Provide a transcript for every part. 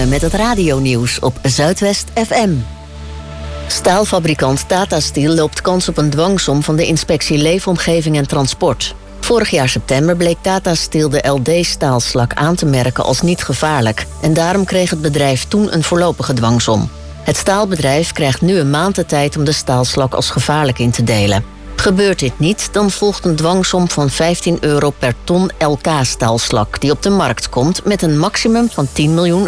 Vriesen met het radionieuws op Zuidwest FM. Staalfabrikant Tata Steel loopt kans op een dwangsom van de Inspectie Leefomgeving en Transport. Vorig jaar september bleek Tata Steel de LD-staalslak aan te merken als niet gevaarlijk. En daarom kreeg het bedrijf toen een voorlopige dwangsom. Het staalbedrijf krijgt nu een maand de tijd om de staalslak als gevaarlijk in te delen. Gebeurt dit niet, dan volgt een dwangsom van €15 per ton LK-staalslak die op de markt komt met een maximum van €10 miljoen.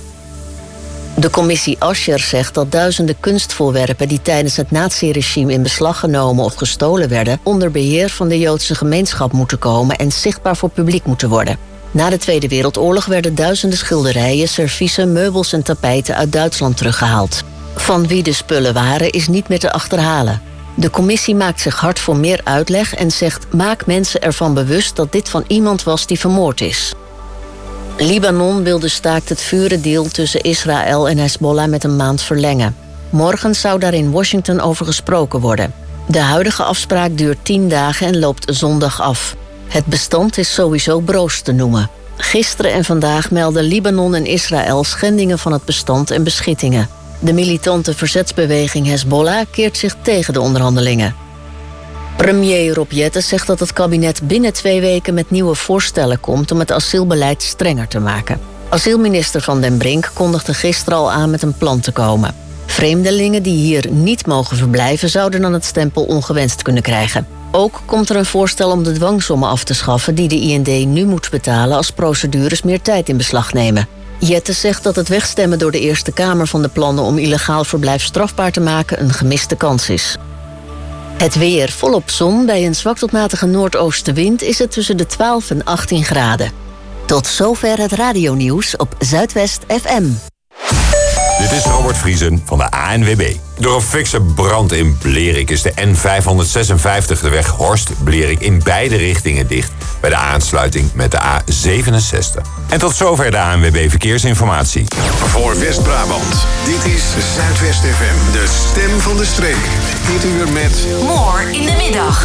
De commissie Ascher zegt dat duizenden kunstvoorwerpen die tijdens het naziregime in beslag genomen of gestolen werden, onder beheer van de Joodse gemeenschap moeten komen en zichtbaar voor publiek moeten worden. Na de Tweede Wereldoorlog werden duizenden schilderijen, serviezen, meubels en tapijten uit Duitsland teruggehaald. Van wie de spullen waren is niet meer te achterhalen. De commissie maakt zich hard voor meer uitleg en zegt: maak mensen ervan bewust dat dit van iemand was die vermoord is. Libanon wil de staakt het vuren deal tussen Israël en Hezbollah met een maand verlengen. Morgen zou daar in Washington over gesproken worden. De huidige afspraak duurt 10 dagen en loopt zondag af. Het bestand is sowieso broos te noemen. Gisteren en vandaag melden Libanon en Israël schendingen van het bestand en beschietingen. De militante verzetsbeweging Hezbollah keert zich tegen de onderhandelingen. Premier Rob Jetten zegt dat het kabinet binnen 2 weken met nieuwe voorstellen komt om het asielbeleid strenger te maken. Asielminister Van den Brink kondigde gisteren al aan met een plan te komen. Vreemdelingen die hier niet mogen verblijven zouden dan het stempel ongewenst kunnen krijgen. Ook komt er een voorstel om de dwangsommen af te schaffen die de IND nu moet betalen als procedures meer tijd in beslag nemen. Jetten zegt dat het wegstemmen door de Eerste Kamer van de plannen om illegaal verblijf strafbaar te maken een gemiste kans is. Het weer volop zon. Bij een zwak tot matige noordoostenwind is het tussen de 12 en 18 graden. Tot zover het radionieuws op Zuidwest FM. Dit is Robert Vriesen van de ANWB. Door een fikse brand in Blerik is de N556 de weg Horst-Blerik in beide richtingen dicht bij de aansluiting met de A67. En tot zover de ANWB Verkeersinformatie. Voor West-Brabant, dit is Zuidwest FM, de stem van de streek. Dit uur met More in de middag.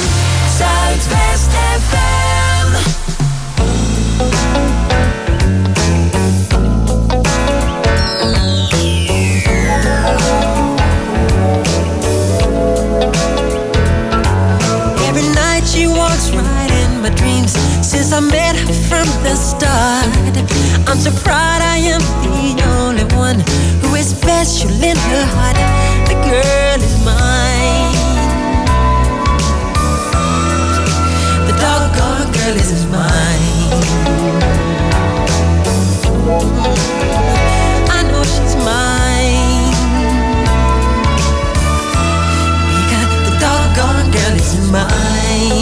Zuidwest FM. Every night she walks right in my dreams. Since I met her from the start, I'm so proud I am the only one who is special in her heart. The girl is mine. The doggone girl is mine. I know she's mine, because the doggone girl is mine.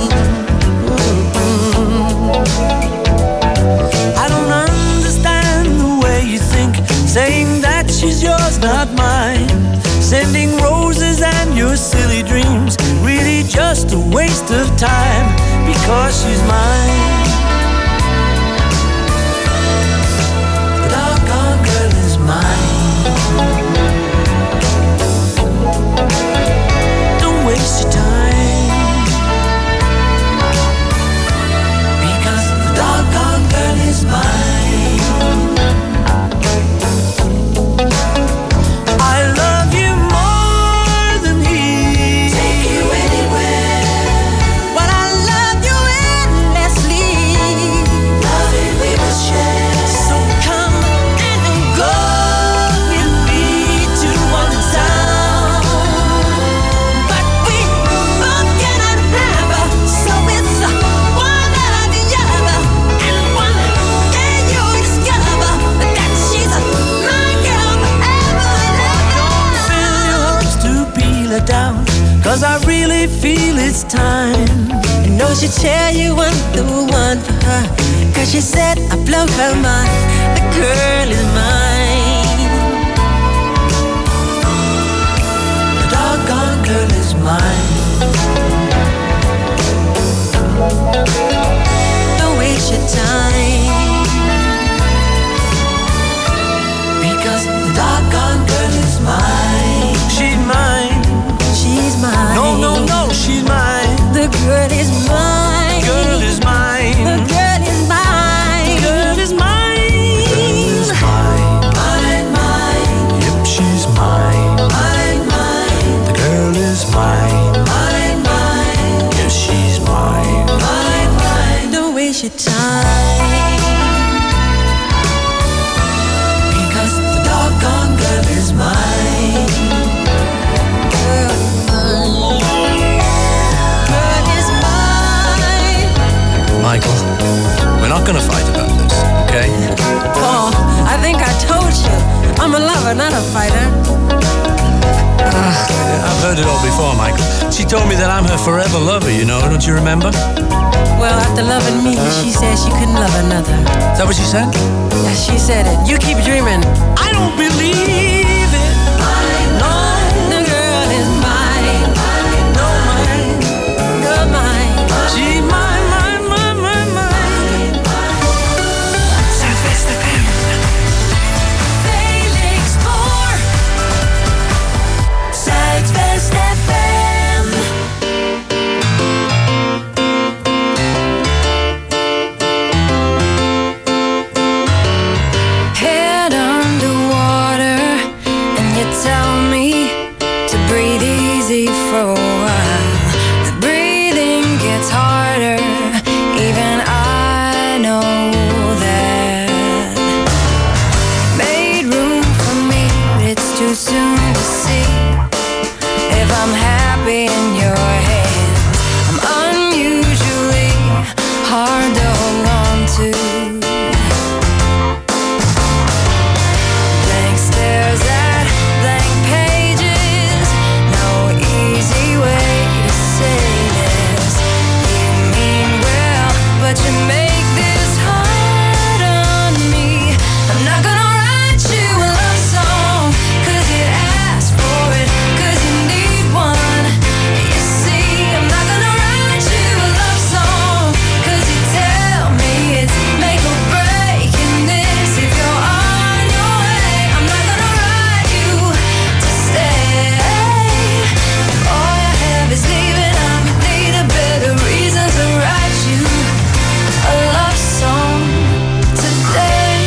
I don't understand the way you think, saying that she's yours, not mine. Sending roses and your silly dreams, really just a waste of time, because she's mine. The doggone girl is mine. Don't waste your time, because the doggone girl is mine. I love you more than he. Take you anywhere. But I love you endlessly. Love it we will share. So come and go with me to one town. But we both cannot have, so it's one or the other. And one day you'll discover that she's my girl forever and ever. Don't fill your hopes to peel her down, 'cause I really feel it's time. I know she'll tell you I'm the one for her, 'cause she said I blow her mind. The girl is mine. The doggone girl is mine. Don't waste your time, because the doggone girl is mine. She's mine. She's mine. No, no, no, she's mine. The girl is mine. Girl is mine. The girl is mine. Girl is mine. I'm a lover, not a fighter. I've heard it all before, Michael. She told me that I'm her forever lover, you know, don't you remember? Well, after loving me, she said she couldn't love another. Is that what she said? Yeah, she said it. You keep dreaming. I don't believe it. No, the girl is mine. No, mine. Girl, mine. She mine, mine, mine, mine, mine. Zuidwest FM. Felix Boer. Zuidwest FM. Head underwater, and you tell me to breathe easy for a while. The breathing gets harder, even I know that. Made room for me, but it's too soon to see if I'm happy in your hands. I'm unusually hard to hold on to. Blank stares at blank pages. No easy way to say this. You mean well, but you make this hard on me. I'm not gonna write you a love song, 'cause you asked for it, 'cause you need one. You see, I'm not gonna write you a love song, 'cause you tell me it's make or break in this. If you're on your way, I'm not gonna write you to stay. If all you have is leaving, I need a better reason to write you a love song today.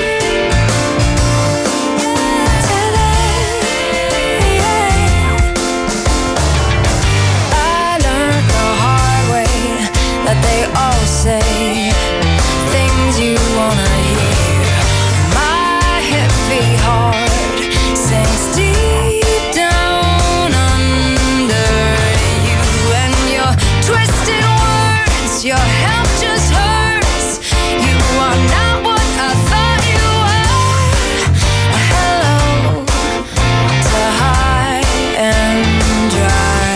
I learned the hard way that they all say things you wanna hear. My heavy heart sinks deep down under you, and your twisted words, your help just hurts. You are not what I thought you were. Hello to high and dry.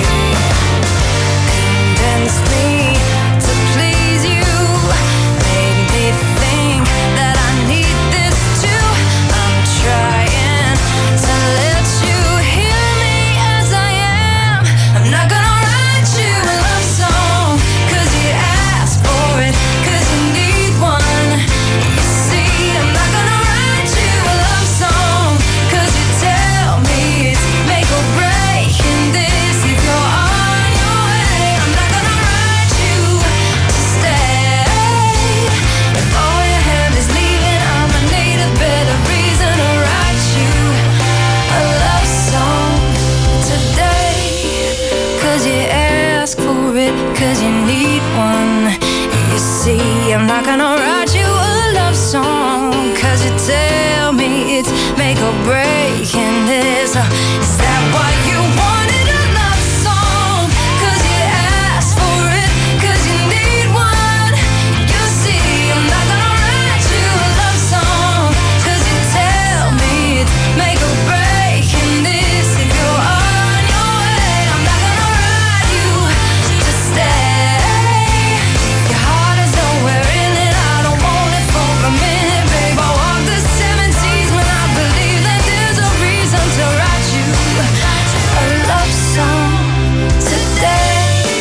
Convinced me to please you, made me think that I need this too. I'm trying to let you hear me as I am. I'm not gonna write you a love song, 'cause you asked for it, 'cause you need one. You see, I'm not gonna write you a love song, 'cause you tell me it's make or break in this. If you're on your way, I'm not gonna write you to stay. If all you have is leaving, I'ma need a better reason to write you a love song today. 'Cause you ask for it, 'cause you need one. You see, I'm not gonna write you a love song, 'cause you tell me it's make or break in this. Is that what you wanted, a love song? 'Cause you asked for it, 'cause you need one. You see, I'm not gonna write you a love song, 'cause you tell me it's make or break in this. If you're on your way, I'm not gonna write you to stay. Your heart is nowhere in it, I don't want it for a minute, babe. I walk the 7 seas when I believe that there's a reason to write you a love song today.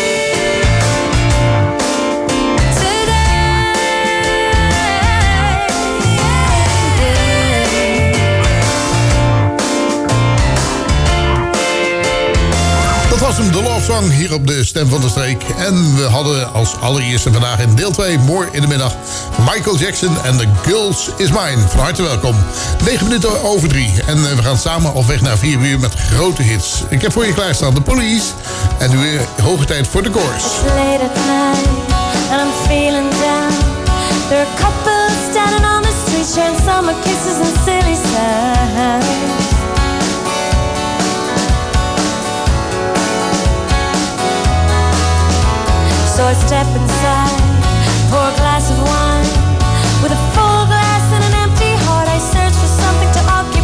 Dat was hem, de Love Song, hier op de Stem van de Streek. En we hadden als allereerste vandaag in deel 2, More in de middag, Michael Jackson en The Girls Is Mine. Van harte welkom. 9 minuten over 3. En we gaan samen op weg naar 4 uur met grote hits. Ik heb voor je klaarstaan The Police. En nu weer hoge tijd voor de chorus. It's late at night and I'm feeling down. There are couples standing on the street sharing summer kisses and silly signs. So I step inside, pour a glass of wine. With a full glass and an empty heart, I search for something to occupy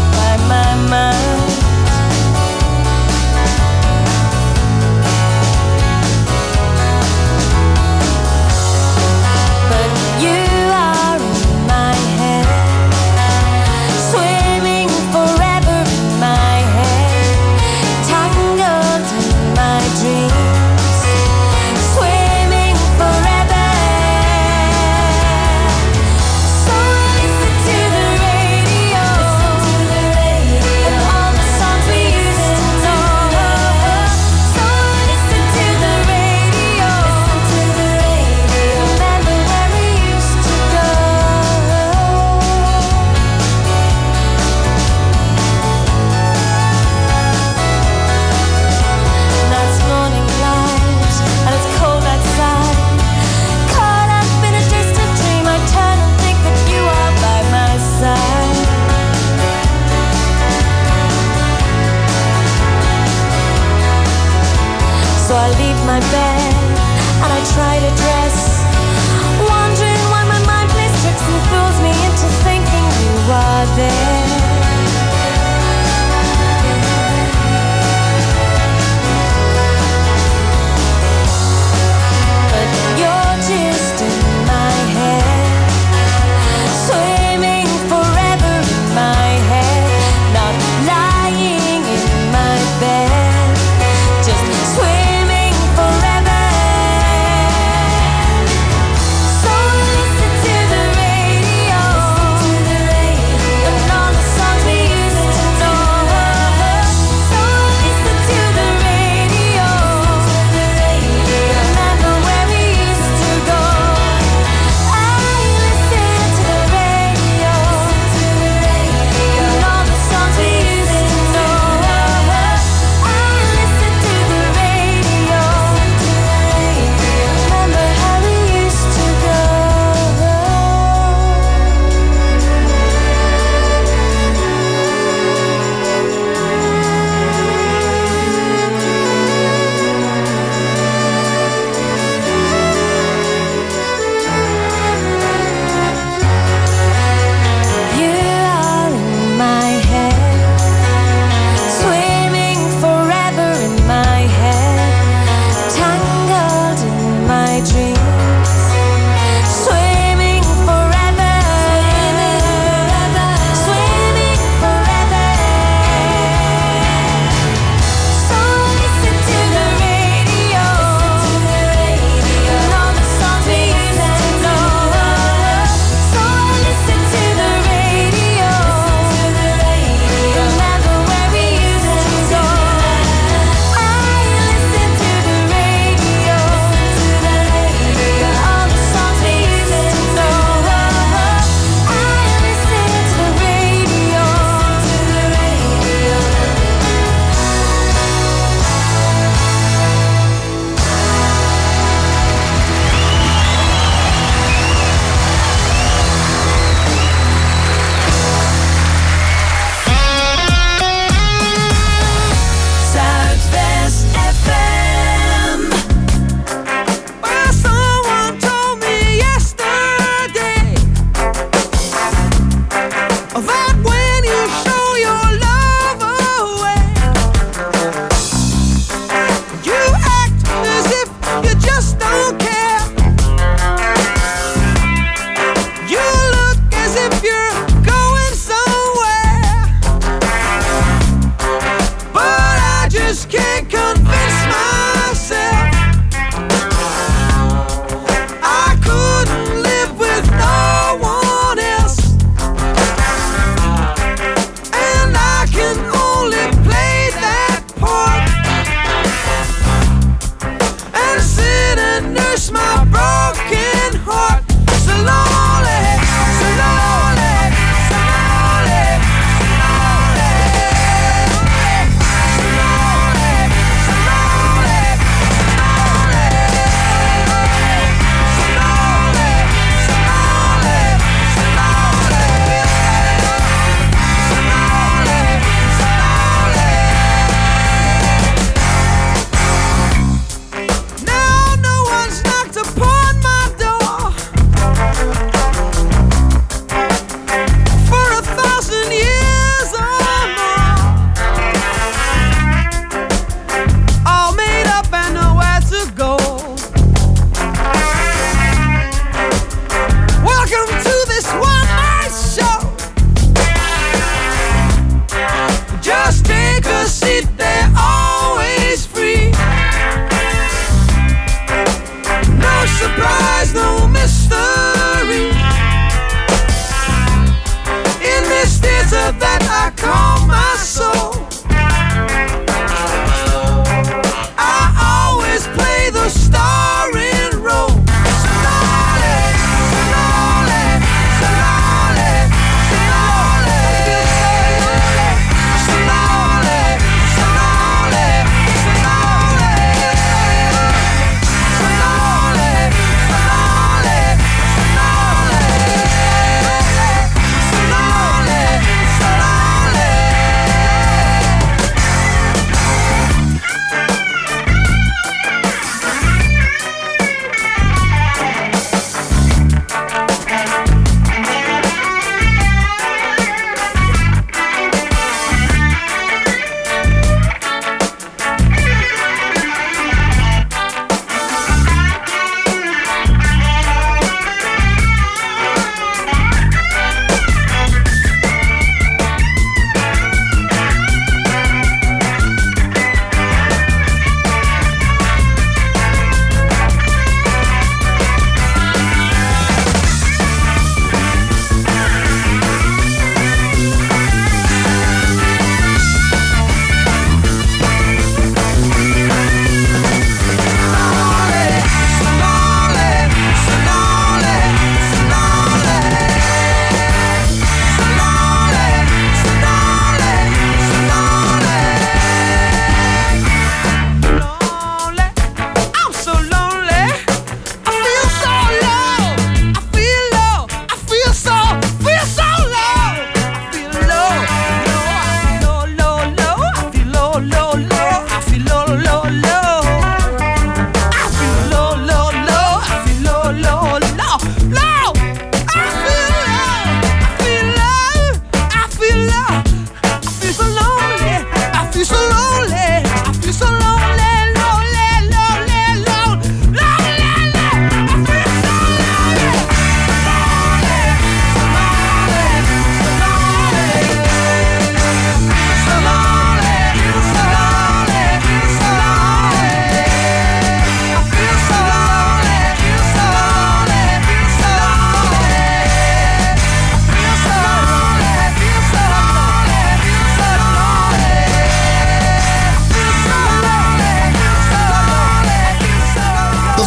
my bed, and I try to dress, wondering why my mind plays tricks and fools me into thinking you are there. But you're just in my head, swimming forever in my head, not lying in my bed, just swimming forever.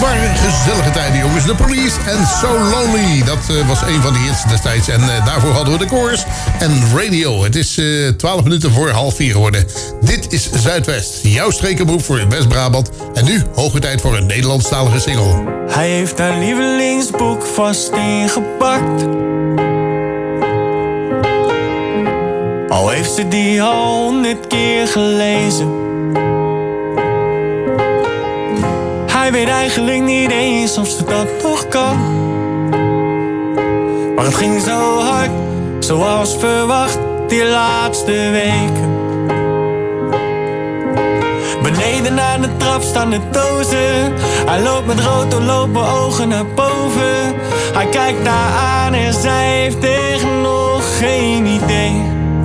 waren gezellige tijden, jongens. The Police en So Lonely. Dat was een van de hits destijds. En daarvoor hadden we de Chorus en Radio. Het is 12 minuten voor 3:30 geworden. Dit is Zuidwest, jouw strekenbroek voor West-Brabant. En nu hoge tijd voor een Nederlandstalige single. Hij heeft haar lievelingsboek vast ingepakt. Al heeft ze die al 100 keer gelezen. Hij weet eigenlijk niet eens of ze dat nog kan. Maar het ging zo hard, zoals verwacht, die laatste weken. Beneden aan de trap staan de dozen. Hij loopt met rood doorlopen ogen naar boven. Hij kijkt haar aan en zij heeft echt nog geen idee.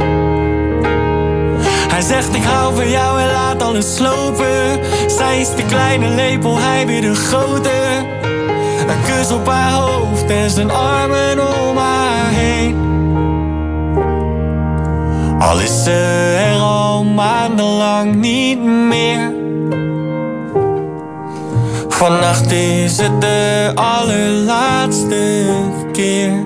Hij zegt ik hou van jou en laat alles slopen. Zij is de kleine lepel, hij weer de grote. Een kus op haar hoofd en zijn armen om haar heen. Al is ze er al maandenlang niet meer. Vannacht is het de allerlaatste keer.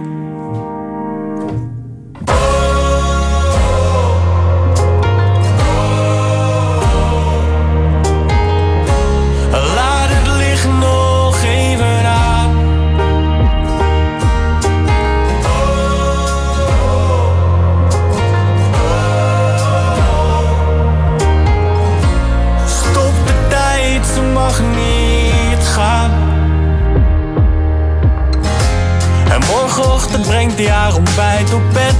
Morgenochtend brengt hij haar ontbijt op bed.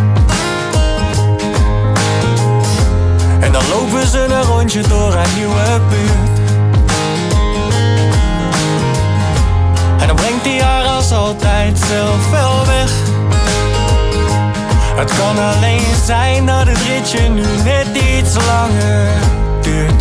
En dan lopen ze een rondje door haar nieuwe buurt. En dan brengt hij haar als altijd zelf wel weg. Het kan alleen zijn dat het ritje nu net iets langer duurt.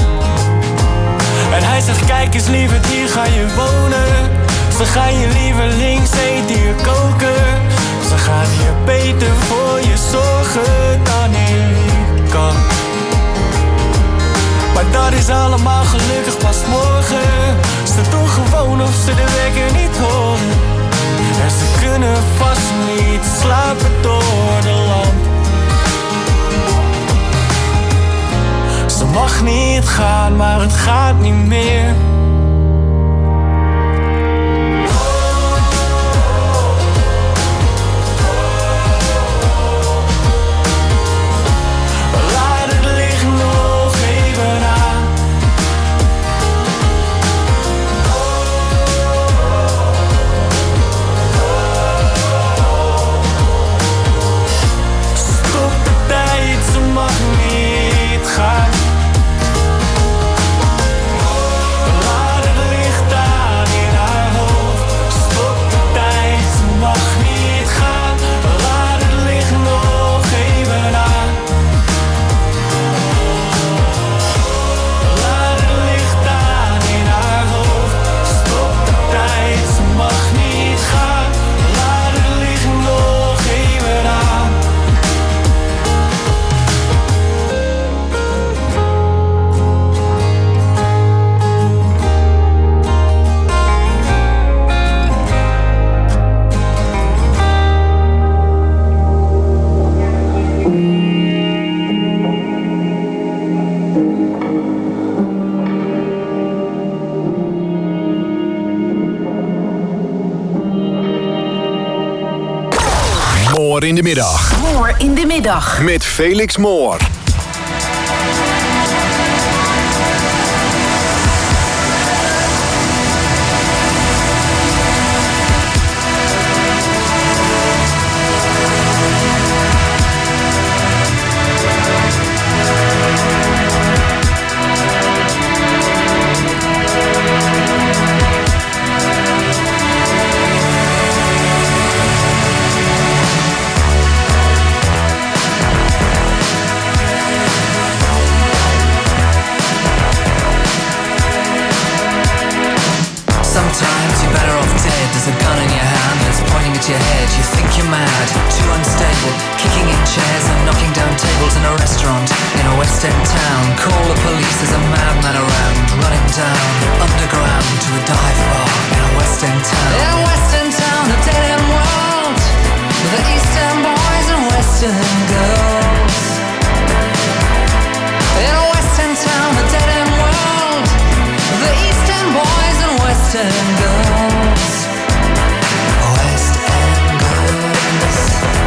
En hij zegt kijk eens lieverd, hier ga je wonen. Ze gaan je lievelingseten hier koken. Ze gaan hier beter voor je zorgen dan ik kan. Maar dat is allemaal gelukkig pas morgen. Ze doen gewoon of ze de wekker niet horen. En ze kunnen vast niet slapen door de lamp. Ze mag niet gaan, maar het gaat niet meer. Moor in de middag. Moor in de middag. Met Felix Moor. There's a gun in your hand that's pointing at your head. You think you're mad, too unstable, kicking in chairs and knocking down tables in a restaurant in a West End town. Call the police, there's a madman around, running down underground to a dive bar in a West End town. In a West End town, a dead end world, with the East End boys and West End girls. In a West End town, a dead end world, with the East End boys and West End girls. West End girls.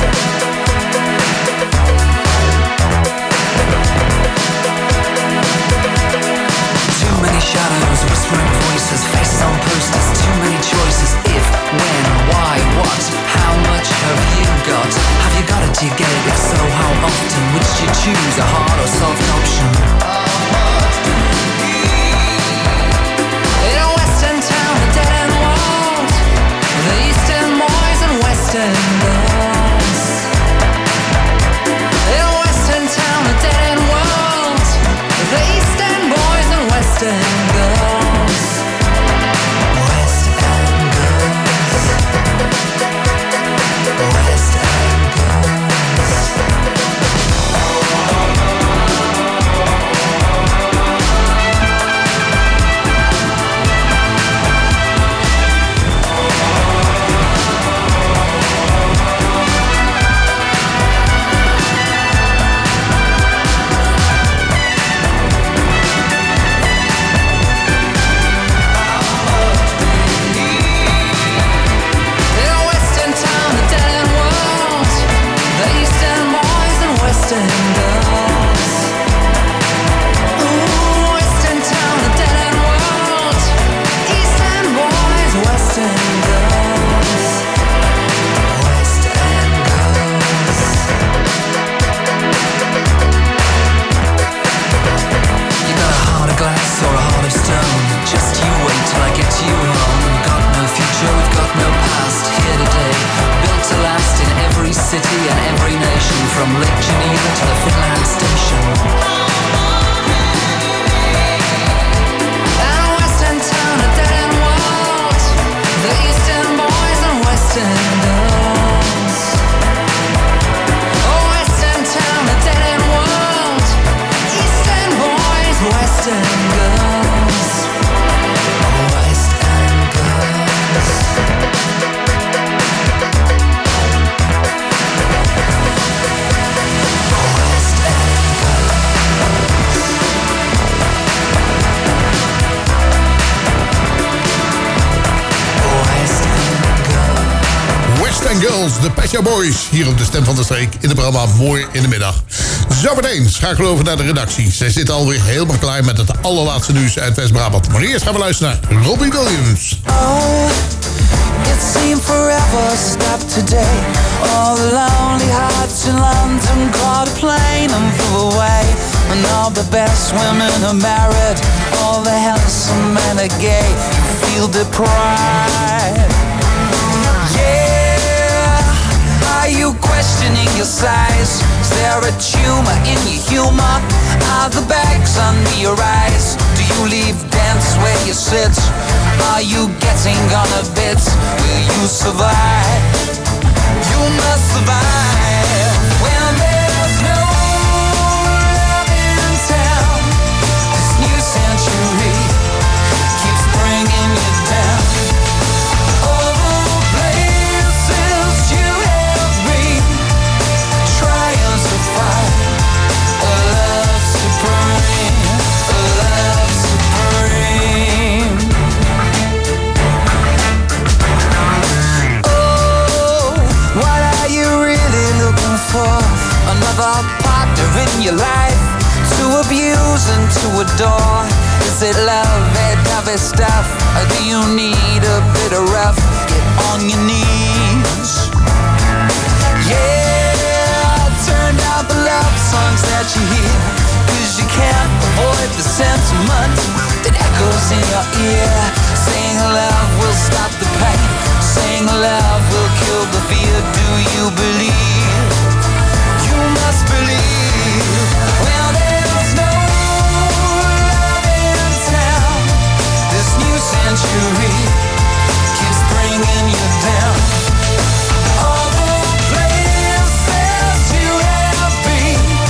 Too many shadows, whispering voices, faces on posters, too many choices. If, when, why, what, how much have you got? Have you got it, do you get it? If so, how often? Which do you choose, a hard or soft option? In a West End town, a dead end world, the East End boys and West End girls. In a West End town, a dead end world, the East End boys and West End girls. West End girls. West End girls. In a West End town, a dead end world, the East End boys and West End girls. Ooh, West End town, a dead end world, East End boys, West End girls. West End girls. You got a heart of glass or a heart of stone, just you wait till I get you home. Got no future, we've got no past. Here today, built to last in every city and every nation, from Lake Geneva to the Finland station. And a West End town, a dead end world, the East End boys and West End girls. Oh, West End town, a dead end world, East End boys, West End girls. West End girls. West End West End Girls, de Pet Shop Boys. Hier op de Stem van de Streek in het programma Mooi in de Middag. Zometeen schakelen we over naar de redactie. Zij zit alweer helemaal klaar met het allerlaatste nieuws uit West-Brabant. Maar eerst gaan we luisteren naar Robbie Williams. Oh, it seemed forever stopped today. All the lonely hearts in London caught a plane and flew away. And all the best women are married, all the handsome men are gay. You feel deprived. Yeah, are you questioning your size? Is there a tumor in your humor? Are the bags under your eyes? Do you leave dance where you sit? Are you getting on a bit? Will you survive? You must survive when there's no love in town. This new century keeps bringing you down. All the places you have been, trying to find a love supreme, a love supreme. Oh, what are you really looking for? Another partner in your life to abuse and to adore? Is it love, that heavy stuff? Or do you need a bit of rough? Get on your knees. Yeah, turn down the love songs that you hear, 'cause you can't avoid the sentiment that echoes in your ear. Saying love will stop the pain, saying love will kill the fear. Do you believe? You must believe. Well, there's no love in town. This new century keeps bringing you down. All the places you have been,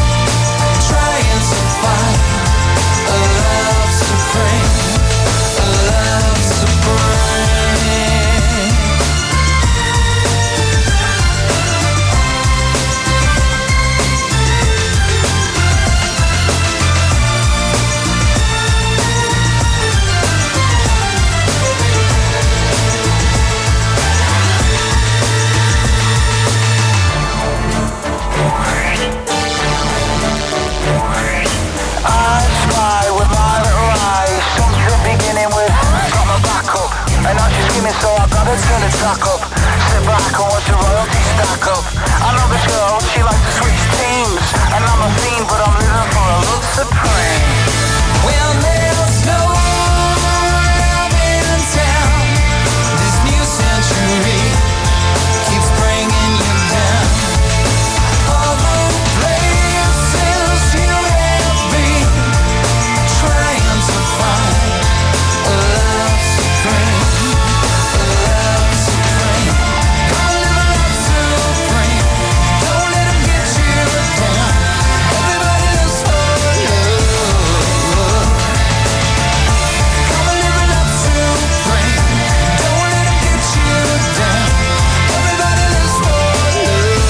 let's turn the track up. Sit back and watch the royalty stack up. I know this girl, she likes to switch teams. And I'm a fiend, but I'm living for a love supreme. Well, there's no love in town. This new century keeps bringing you down. All the places you have been, trying to find a love supreme. A love supreme. Come live a love supreme. Don't let them get you down. Everybody lives for love. Come live a love supreme. Don't let them get you down. Everybody lives for love.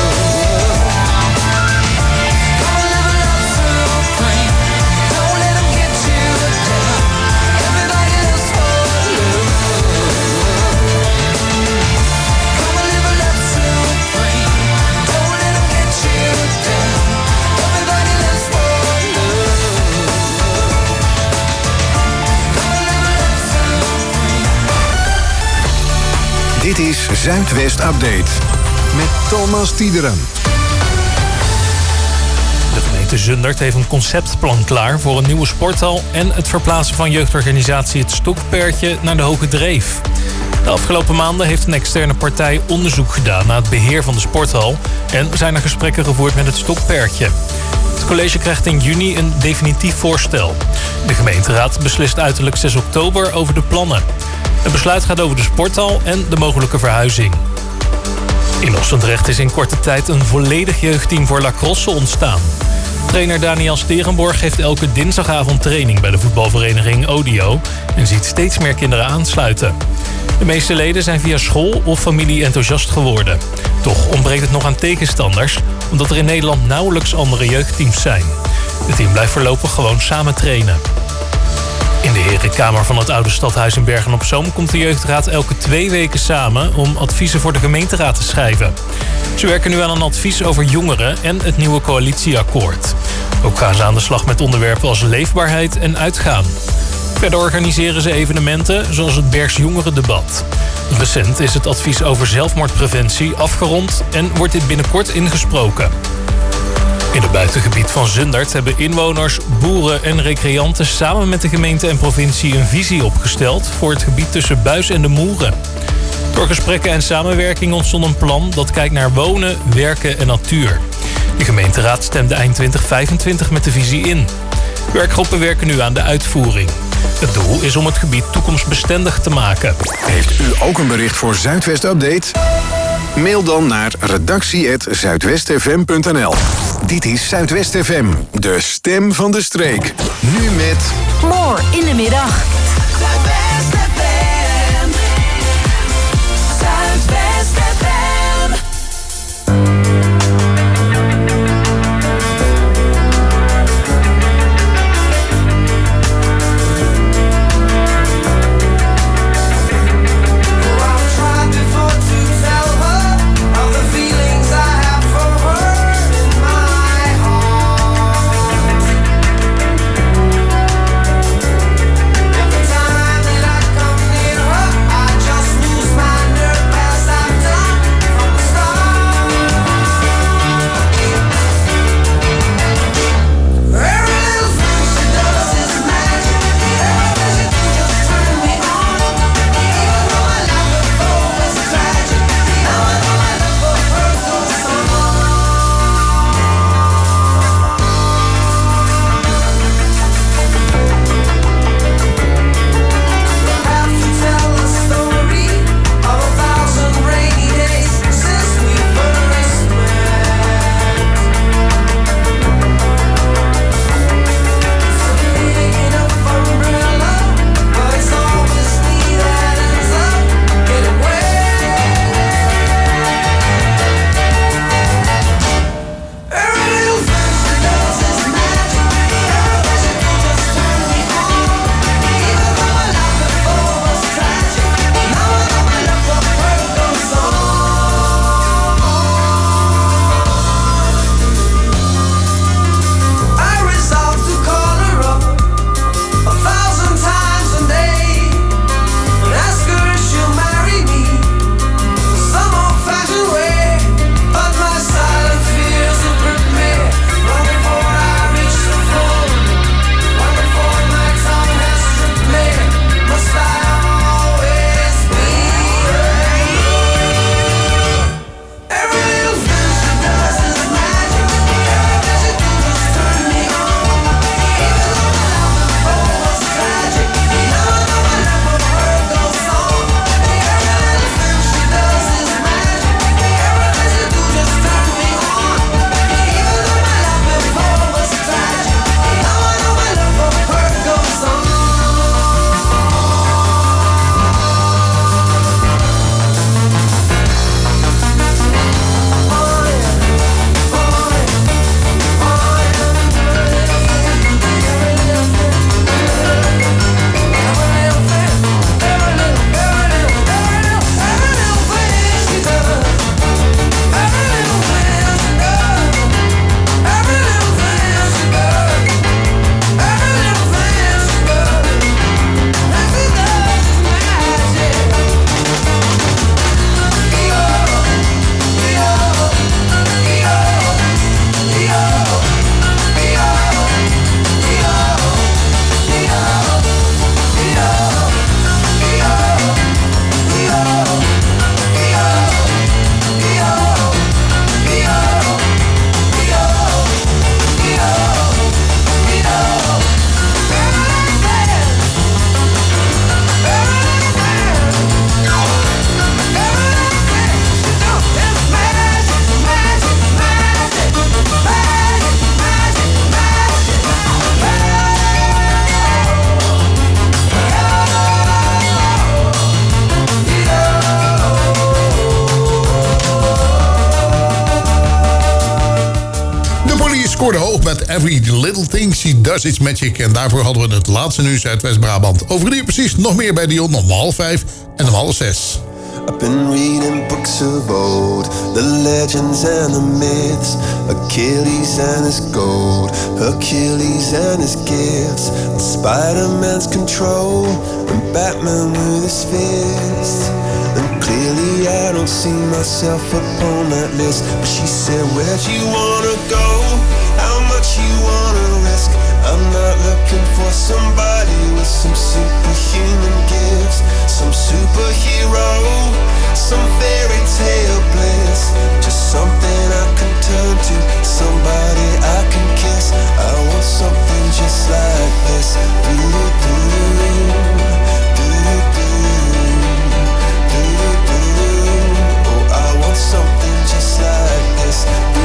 Come live a love supreme. Don't let them get you down. Everybody lives for love. Come live a love supreme. Don't let them get you down. Everybody lives for love. Come live a love supreme. Dit is Zuidwest Update met Thomas Tiederen. De gemeente Zundert heeft een conceptplan klaar voor een nieuwe sporthal en het verplaatsen van jeugdorganisatie Het Stokpertje naar de Hoge Dreef. De afgelopen maanden heeft een externe partij onderzoek gedaan naar het beheer van de sporthal en zijn er gesprekken gevoerd met Het Stokpertje. Het college krijgt in juni een definitief voorstel. De gemeenteraad beslist uiterlijk 6 oktober over de plannen. Het besluit gaat over de sporthal en de mogelijke verhuizing. In Ossendrecht is in korte tijd een volledig jeugdteam voor lacrosse ontstaan. Trainer Daniel Sterenborg geeft elke dinsdagavond training bij de voetbalvereniging Odio en ziet steeds meer kinderen aansluiten. De meeste leden zijn via school of familie enthousiast geworden. Toch ontbreekt het nog aan tegenstanders, omdat er in Nederland nauwelijks andere jeugdteams zijn. Het team blijft voorlopig gewoon samen trainen. In de herenkamer van het oude stadhuis in Bergen-op-Zoom komt de jeugdraad elke 2 weken samen om adviezen voor de gemeenteraad te schrijven. Ze werken nu aan een advies over jongeren en het nieuwe coalitieakkoord. Ook gaan ze aan de slag met onderwerpen als leefbaarheid en uitgaan. Verder organiseren ze evenementen zoals het Bergs Jongerendebat. Recent is het advies over zelfmoordpreventie afgerond en wordt dit binnenkort ingesproken. In het buitengebied van Zundert hebben inwoners, boeren en recreanten samen met de gemeente en provincie een visie opgesteld voor het gebied tussen Buis en de Moeren. Door gesprekken en samenwerking ontstond een plan dat kijkt naar wonen, werken en natuur. De gemeenteraad stemde eind 2025 met de visie in. Werkgroepen werken nu aan de uitvoering. Het doel is om het gebied toekomstbestendig te maken. Heeft u ook een bericht voor Zuidwest Update? Mail dan naar redactie@zuidwestfm.nl. Dit is Zuidwest FM, de stem van de streek. Nu met... More in de middag. Zuidwest FM. Zuidwest FM. Every Dolly scoorde hoog met Every Little Thing She Does Its Magic. En daarvoor hadden we het laatste nieuws uit West-Brabant. Over een uur precies nog meer bij Dion om 5:30 en om 5:30. I've been reading books of old, the legends and the myths, Achilles and his gold, Hercules and his gifts, and Spider-Man's control, and Batman with his fist. And clearly I don't see myself upon that list, but she said, where'd you wanna go? How much you wanna risk? I'm not looking for somebody with some superhuman gifts, some superhero, some fairy tale bliss, just something I can turn to, somebody I can kiss. I want something just like this. Oh, I want something just like this.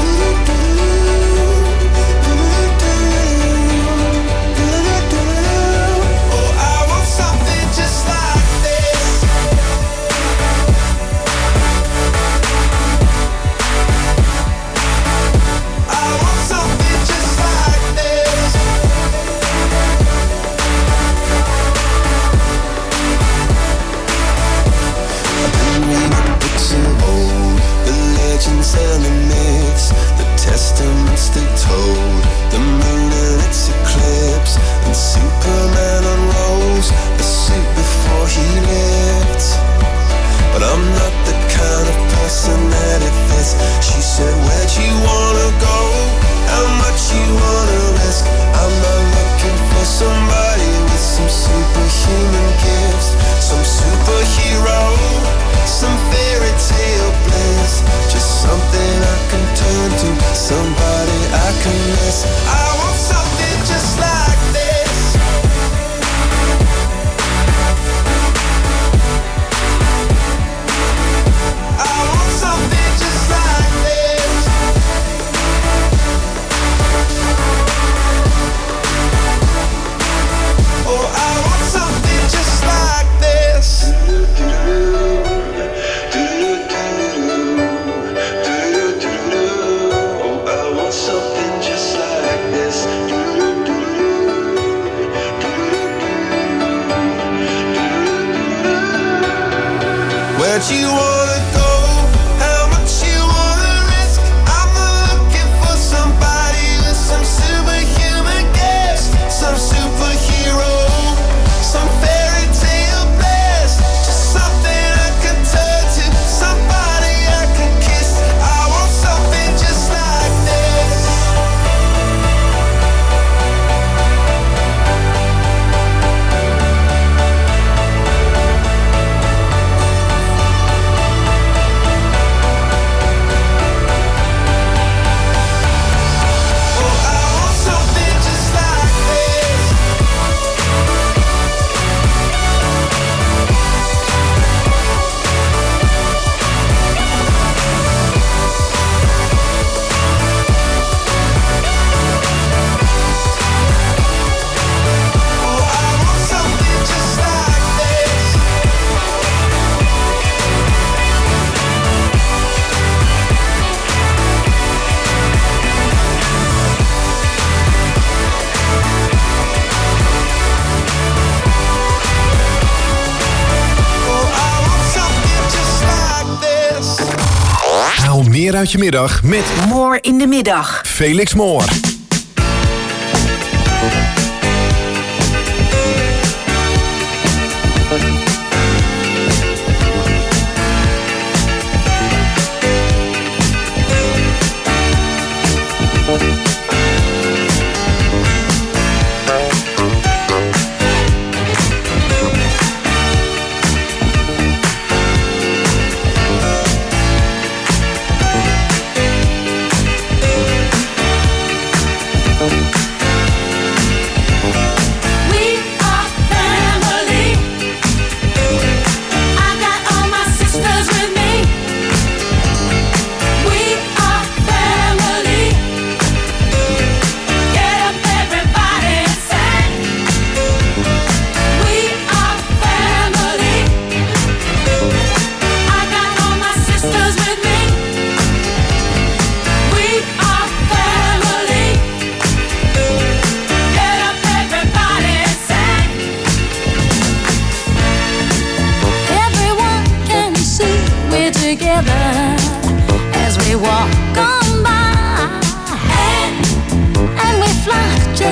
And the myths, the testaments they told, the moon and its eclipse, and Superman unrolls the suit before he lived. But I'm not the kind of person that it fits. She said, where'd you wanna go? How much you wanna risk? I'm not looking for somebody with some superhuman gifts, some superhero, some fairy tale bliss, just something I can turn to, somebody I can miss. I want something just like this. I want something just like this. Oh, I want something just like this. Something just like this. Where'd you wanna go? How much you wanna risk? I'm not looking for somebody with some superhuman gifts, some superhero, some fairy tale bliss, just something I can turn to, somebody I can kiss. I want something just like this. Meer uit je middag met Moor in de middag. Felix Moor.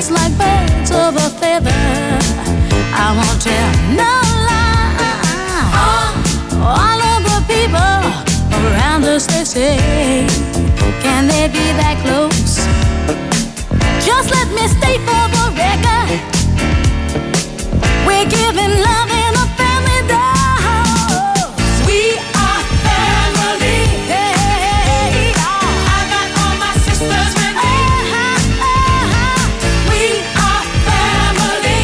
just like birds of a feather. I won't tell no lie. All of the people around us, they say, can they be that close? Just let me state for the record, we're giving love in a family dose. We are family. Hey, I got all my sisters with me. We are family.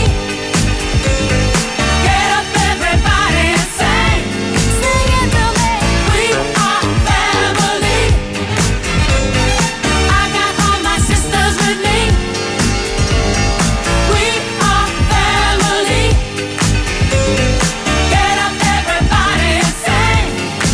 Get up, everybody, and sing. Sing it to me. We are family. I got all my sisters with me. We are family. Get up, everybody, and sing.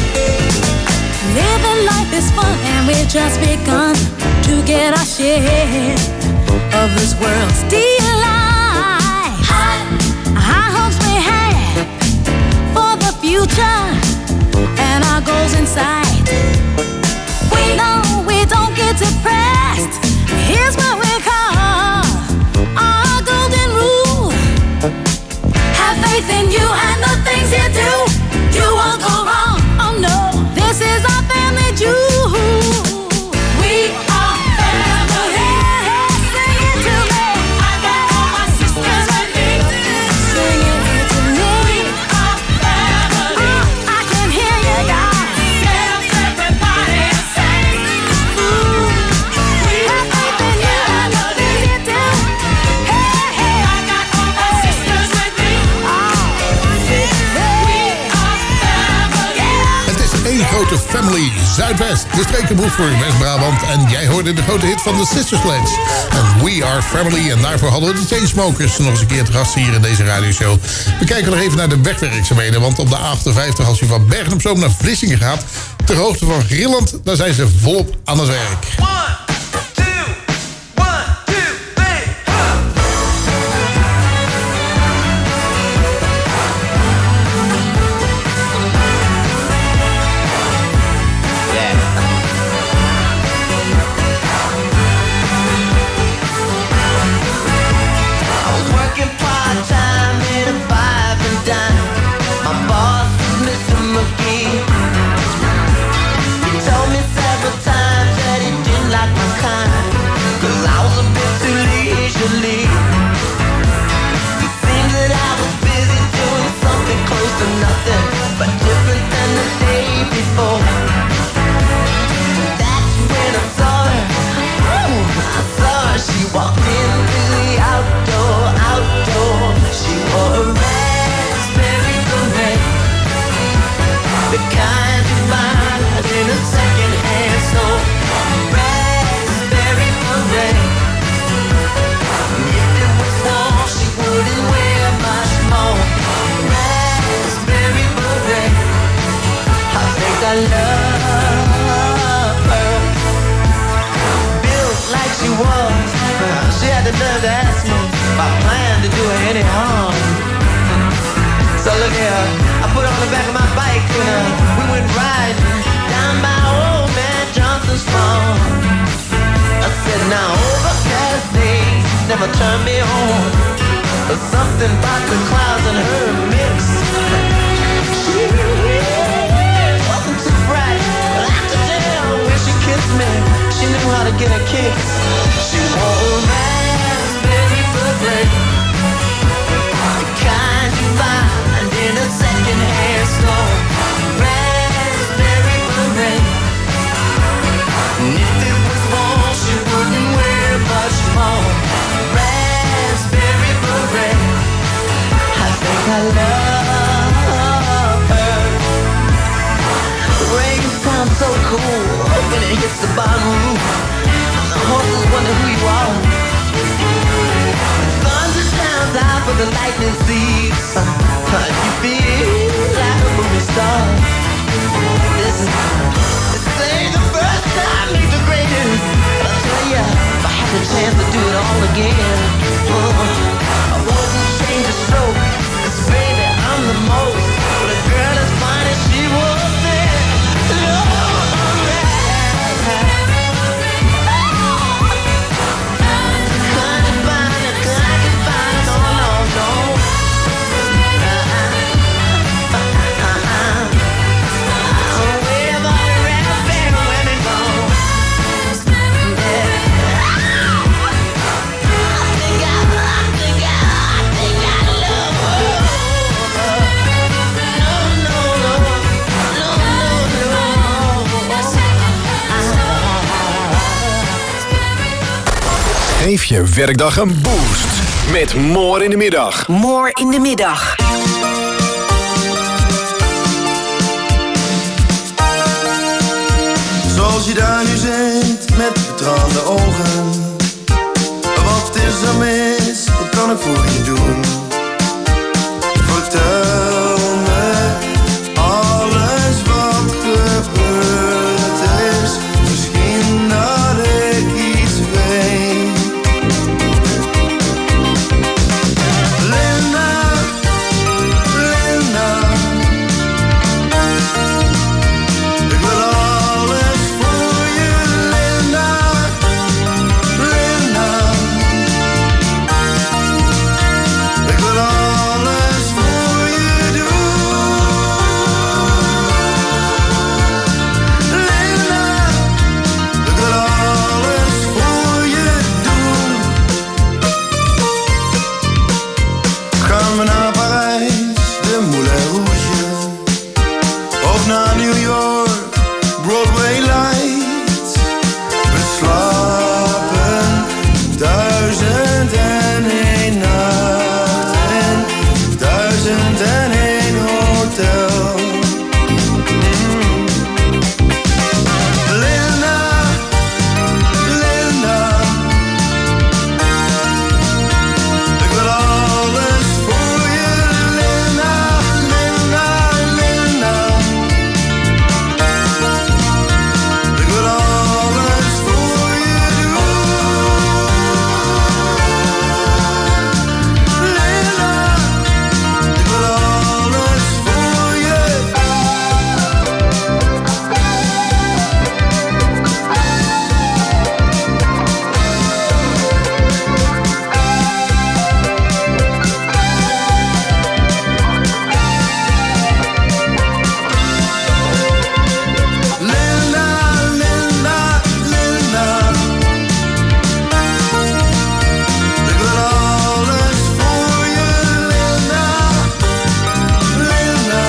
Living life is fun, and we've just begun to get our share of this world's delight. High hopes we have for the future and our goals in sight. We know we don't get depressed. Here's what we call our golden rule. Have faith in you and the things you do. You won't go wrong. Oh no, this is our family jewel. We are family. Sing it to me. I got all my sisters with me. Sing it to me. We are family. I can hear you, guys. Get up, everybody, and sing. We have faith in you and the things you do. Hey, I got all my sisters with me. Het is één grote family. Zuidwest, de strekenboeg voor West-Brabant. En jij hoorde de grote hit van de Sister Sledge. En We Are Family. En daarvoor hadden we de Chainsmokers nog eens een keer te gast hier in deze radioshow. We kijken nog even naar de wegwerkzaamheden. Want op de A58, als je van Bergen op Zoom naar Vlissingen gaat, ter hoogte van Grilland, daar zijn ze volop aan het werk. Find Geef je werkdag een boost met More in de Middag. More in de Middag. Zoals je daar nu zit met betraande ogen. Wat is er mis? Wat kan ik voor je doen? Vertel me alles wat gebeurd is. Misschien dat ik iets weet. Linda, Linda, ik wil alles voor je. Linda, Linda, ik wil alles voor je doen. Linda, ik wil alles voor je doen. Gaan we naar Parijs, de Moulin Rouge, of naar New York, Broadway Lights. We slapen 1001 nacht in 1001 hotel. Linda, Linda, ik wil alles voor je. Linda, Linda, Linda, ik wil alles voor je doen. Linda, ik wil alles voor je. Linda, Linda, Linda, ik wil alles voor je. Linda, Linda,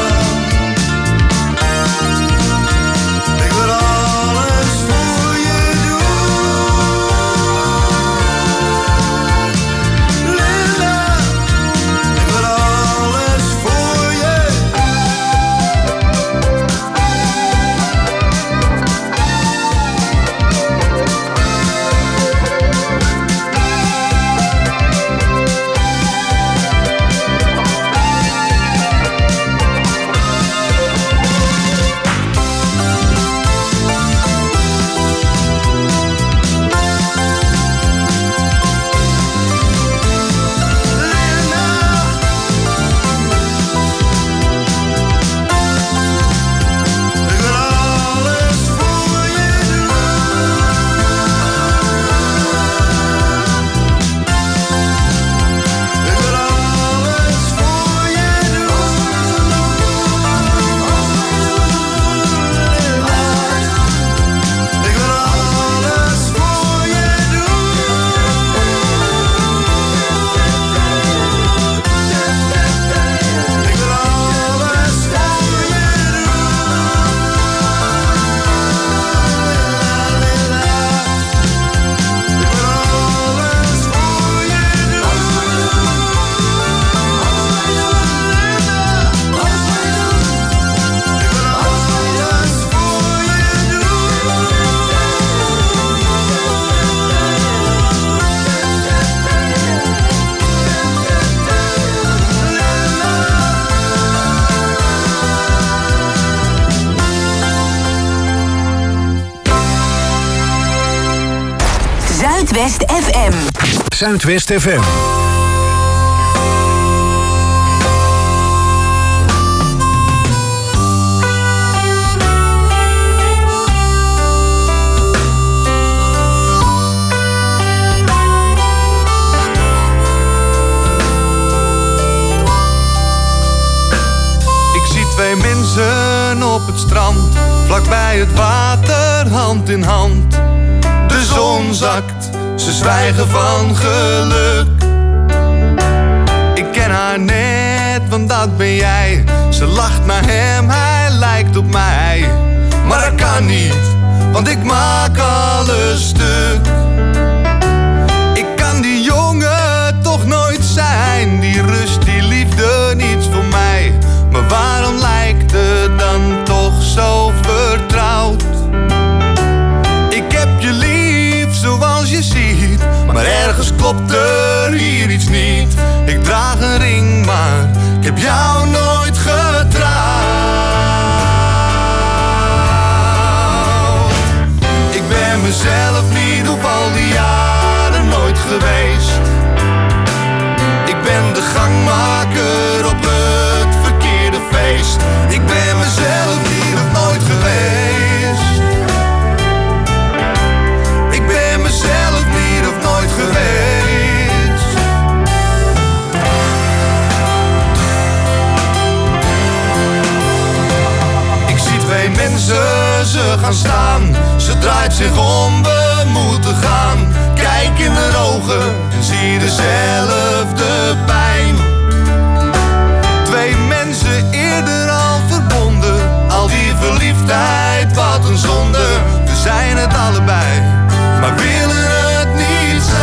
ik wil alles voor je doen. Linda, ik wil alles voor je. Ik wil alles voor je doen. Ik wil alles voor je doen. Ik wil alles voor je doen. Ik wil alles voor je Zuidwest FM. Zuidwest FM. Ik zie twee mensen op het strand, vlakbij het water, hand in hand. De zon zakt, ze zwijgen van geluk. Ik ken haar net, want dat ben jij. Ze lacht naar hem, hij lijkt op mij. Maar dat kan niet, want ik maak alles stuk. Ik zoals je ziet. Maar ergens klopt er hier iets niet. Ik draag een ring, maar ik heb jou nooit getrouwd. Ik ben mezelf niet op al die jaren nooit geweest. Ik ben de gangmaker op het verkeerde feest. Ik ben mezelf niet of nooit geweest. Ik ben mezelf niet of nooit geweest. Ik zie twee mensen, ze gaan staan. Ze draait zich om, we moeten gaan. Kijk in de ogen en zie dezelfde pijn. Twee mensen eerder al verbonden. Al die verliefdheid, wat een zonde. We zijn het allebei, maar willen het niet zijn.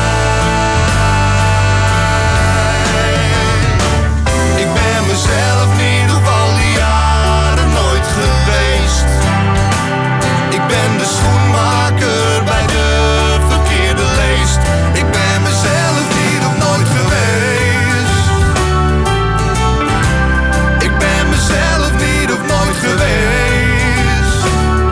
Ik ben mezelf niet op al die jaren nooit geweest. Ik ben de schoenmaker bij de verkeerde leest. Ik ben mezelf niet of nooit geweest. Ik ben mezelf niet of nooit geweest.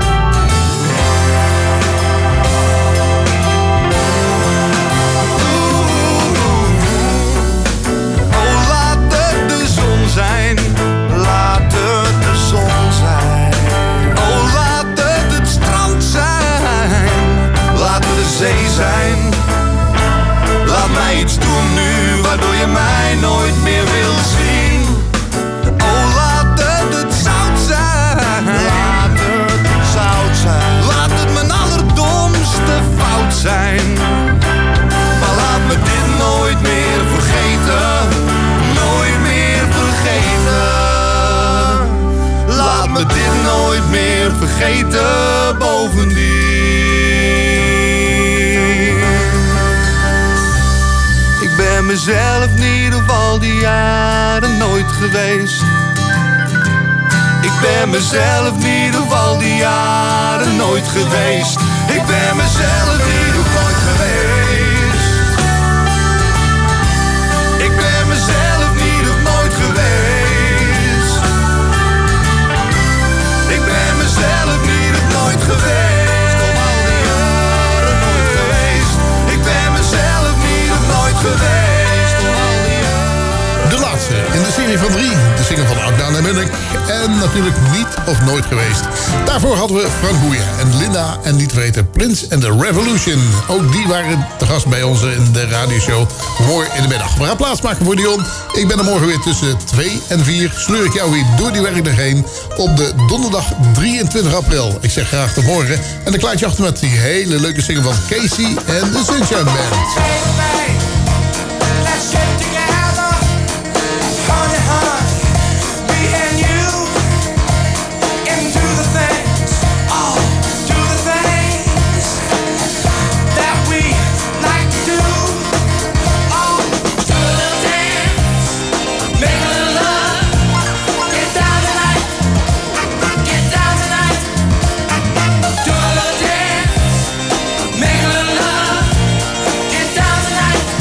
Oh, laat het de zon zijn. Laat het de zon zijn. Oh, laat het strand zijn. Laat het de zee zijn. Laat mij iets doen nu waardoor je mij nooit meer wil zien. Oh, laat het zout zijn. Laat het zout zijn. Laat het mijn allerdomste fout zijn. Maar laat me dit nooit meer vergeten. Nooit meer vergeten. Laat me dit nooit meer vergeten bovendien. Ik ben mezelf niet of al die jaren nooit geweest. Ik ben mezelf niet of al die jaren nooit geweest. Ik ben mezelf niet of nooit geweest. Ik ben mezelf niet of nooit geweest. Ik ben mezelf niet of nooit geweest. Om al die jaren nooit geweest. Ik ben mezelf niet of nooit geweest. Om al die jaren. De laatste in de serie van 3. De single van Adnan en Munnik. En natuurlijk Niet of Nooit Geweest. Daarvoor hadden we Frank Boeien en Linda en niet te vergeten Prince and the Revolution. Ook die waren te gast bij ons in de radioshow Mooi in de Middag. We gaan plaatsmaken voor Dion. Ik ben er morgen weer tussen 2 en 4. Sleur ik jou weer door die werkdag heen op de donderdag 23 april. Ik zeg graag tot morgen. En dan klaart je achter met die hele leuke single van Casey en de Sunshine Band. Let's get together, honey, honey, me and you, and do the things, oh, do the things that we like to do. Oh, do a little dance, make a little love, get down tonight, get down tonight. Do a little dance, make a little love, get down tonight.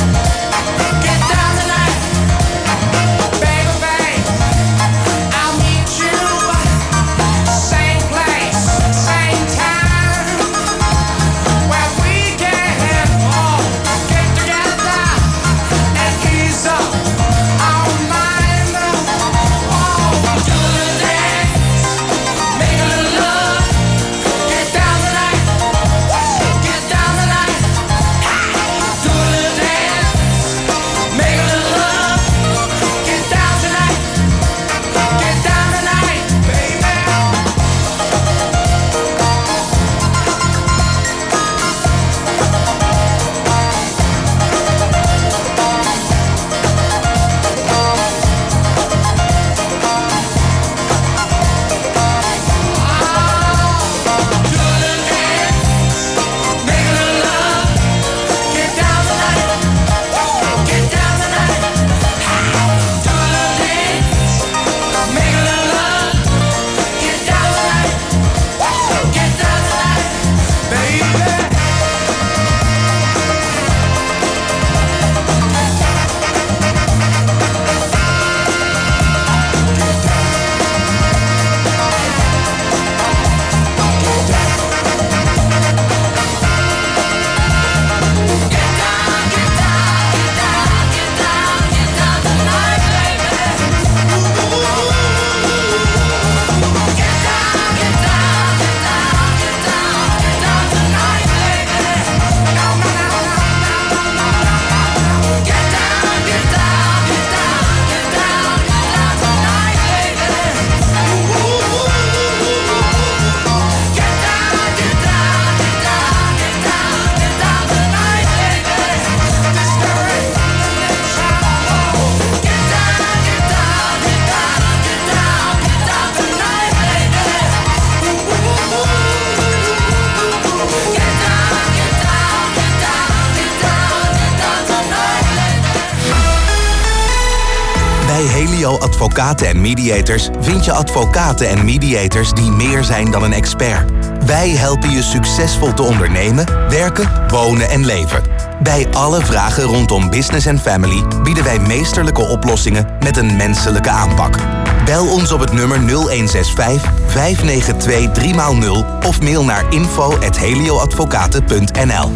Helio Advocaten en Mediators vind je advocaten en mediators die meer zijn dan een expert. Wij helpen je succesvol te ondernemen, werken, wonen en leven. Bij alle vragen rondom business en family bieden wij meesterlijke oplossingen met een menselijke aanpak. Bel ons op het nummer 0165 592 3x0 of mail naar info@helioadvocaten.nl.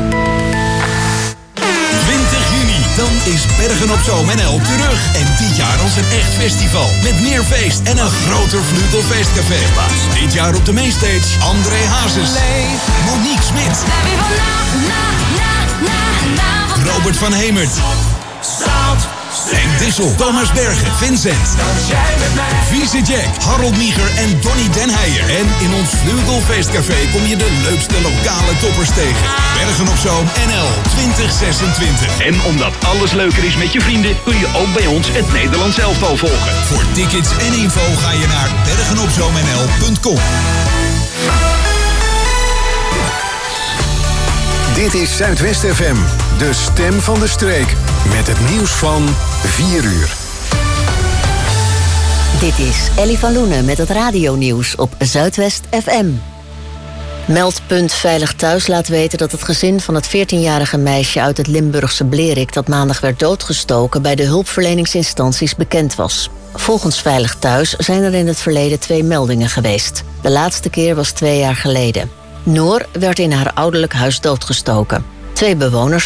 20 juni, dan is Bergen op Zoom NL terug. En dit jaar als een echt festival. Met meer feest en een groter Vlugelfeestcafé. Dit jaar op de mainstage André Hazes, Monique Smit, Robert van Hemert, Henk Dissel, Thomas Bergen, Vincent, Vieze Jack, Harold Nieger en Donny Den Heijer. En in ons Vlugelfeestcafé kom je de leukste lokale toppers tegen. Bergen op Zoom NL 2026. En omdat alles leuker is met je vrienden, kun je ook bij ons het Nederlands elftal volgen. Voor tickets en info ga je naar bergenopzoomnl.com. Dit is Zuidwest FM, de stem van de streek. Met het nieuws van 4 uur. Dit is Ellie van Loenen met het radionieuws op Zuidwest FM. Meldpunt Veilig Thuis laat weten dat het gezin van het 14-jarige meisje uit het Limburgse Blerik dat maandag werd doodgestoken bij de hulpverleningsinstanties bekend was. Volgens Veilig Thuis zijn er in het verleden 2 meldingen geweest. De laatste keer was 2 jaar geleden. Noor werd in haar ouderlijk huis doodgestoken. 2 bewoners